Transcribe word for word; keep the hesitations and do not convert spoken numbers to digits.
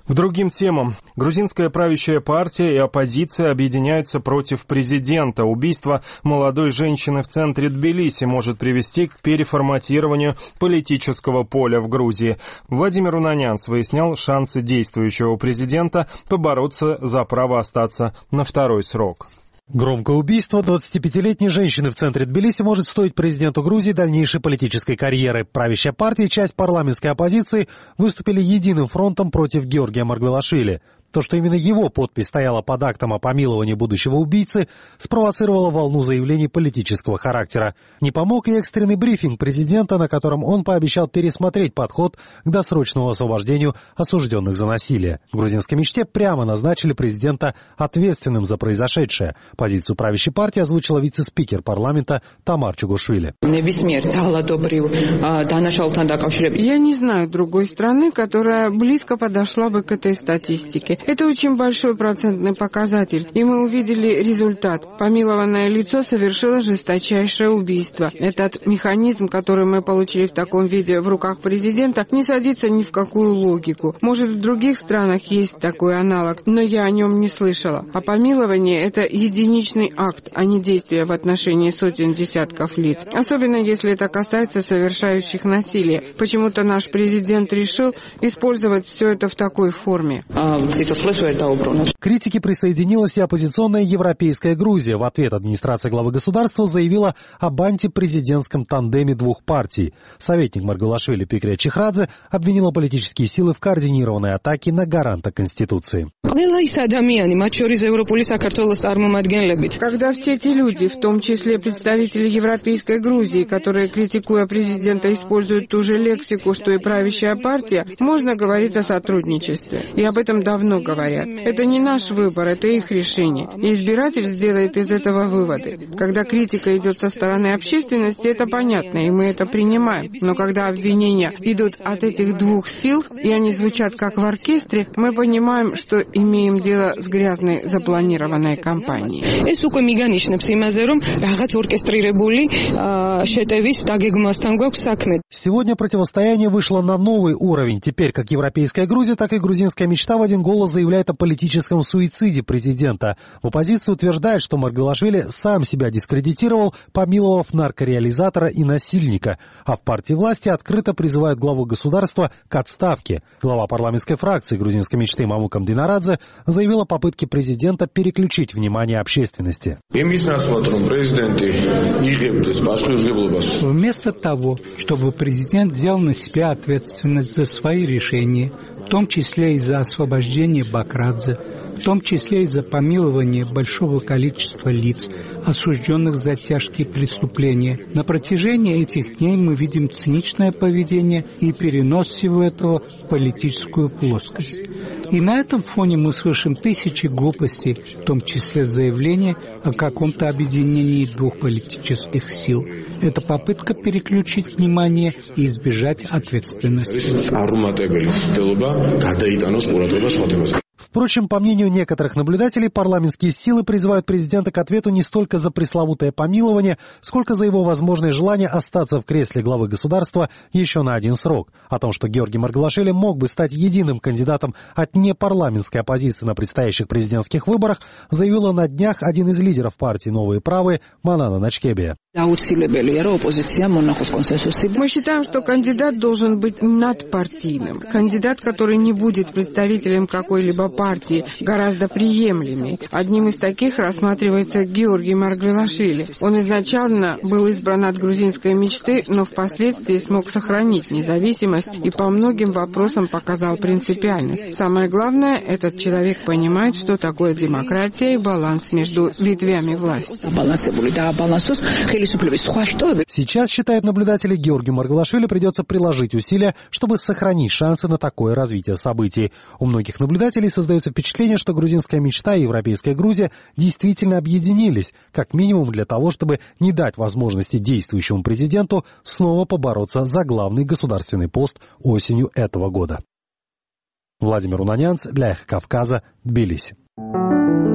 К другим темам. Грузинская правящая партия и оппозиция объединяются против президента. Убийство молодой женщины в центре Тбилиси может привести к переформатированию политического поля в Грузии. Владимир Унанянц выяснял шансы действующего президента побороться за право остаться на второй срок. Громкое убийство двадцатипятилетней женщины в центре Тбилиси может стоить президенту Грузии дальнейшей политической карьеры. Правящая партия и часть парламентской оппозиции выступили единым фронтом против Георгия Маргвелашвили. То, что именно его подпись стояла под актом о помиловании будущего убийцы, спровоцировало волну заявлений политического характера. Не помог и экстренный брифинг президента, на котором он пообещал пересмотреть подход к досрочному освобождению осужденных за насилие. В грузинской мечте прямо назначили президента ответственным за произошедшее. Позицию правящей партии озвучила вице-спикер парламента Тамар Чугушвили. Я не знаю другой страны, которая близко подошла бы к этой статистике. Это очень большой процентный показатель, и мы увидели результат. Помилованное лицо совершило жесточайшее убийство. Этот механизм, который мы получили в таком виде в руках президента, не садится ни в какую логику. Может, в других странах есть такой аналог, но я о нем не слышала. А помилование – это единичный акт, а не действие в отношении сотен десятков лиц. Особенно, если это касается совершающих насилие. Почему-то наш президент решил использовать все это в такой форме. К критике присоединилась и оппозиционная Европейская Грузия. В ответ администрация главы государства заявила об антипрезидентском тандеме двух партий. Советник Маргвелашвили Пикрия Чихрадзе обвинила политические силы в координированной атаке на гаранта Конституции. Когда все эти люди, в том числе представители Европейской Грузии, которые, критикуя президента, используют ту же лексику, что и правящая партия, можно говорить о сотрудничестве. И об этом давно говорят. Это не наш выбор, это их решение. И избиратель сделает из этого выводы. Когда критика идет со стороны общественности, это понятно, и мы это принимаем. Но когда обвинения идут от этих двух сил, и они звучат как в оркестре, мы понимаем, что имеем дело с грязной запланированной кампанией. Сегодня противостояние вышло на новый уровень. Теперь как европейская Грузия, так и грузинская мечта в один голос заявляет о политическом суициде президента. В оппозиции утверждает, что Маргвелашвили сам себя дискредитировал, помиловав наркореализатора и насильника. А в партии власти открыто призывают главу государства к отставке. Глава парламентской фракции грузинской мечты Мамукам Динарадзе заявила о попытке президента переключить внимание общественности. Вместо того, чтобы президент взял на себя ответственность за свои решения, в том числе и за освобождение Бакрадзе, в том числе и за помилование большого количества лиц, осужденных за тяжкие преступления. На протяжении этих дней мы видим циничное поведение и перенос всего этого в политическую плоскость. И на этом фоне мы слышим тысячи глупостей, в том числе заявления о каком-то объединении двух политических сил. Это попытка переключить внимание и избежать ответственности. Впрочем, по мнению некоторых наблюдателей, парламентские силы призывают президента к ответу не столько за пресловутое помилование, сколько за его возможное желание остаться в кресле главы государства еще на один срок. О том, что Георгий Маргвелашвили мог бы стать единым кандидатом от непарламентской оппозиции на предстоящих президентских выборах, заявила на днях один из лидеров партии «Новые правые» Манана Начкебия. Мы считаем, что кандидат должен быть надпартийным. Кандидат, который не будет представителем какой-либо партии, гораздо приемлемее. Одним из таких рассматривается Георгий Маргвелашвили. Он изначально был избран от грузинской мечты, но впоследствии смог сохранить независимость и по многим вопросам показал принципиальность. Самое главное, этот человек понимает, что такое демократия и баланс между ветвями власти. Сейчас, считают наблюдатели, Георгию Маргвелашвили придется приложить усилия, чтобы сохранить шансы на такое развитие событий. У многих наблюдателей создается впечатление, что грузинская мечта и европейская Грузия действительно объединились, как минимум для того, чтобы не дать возможности действующему президенту снова побороться за главный государственный пост осенью этого года. Владимир Унанянц для Эхо Кавказа, Тбилиси.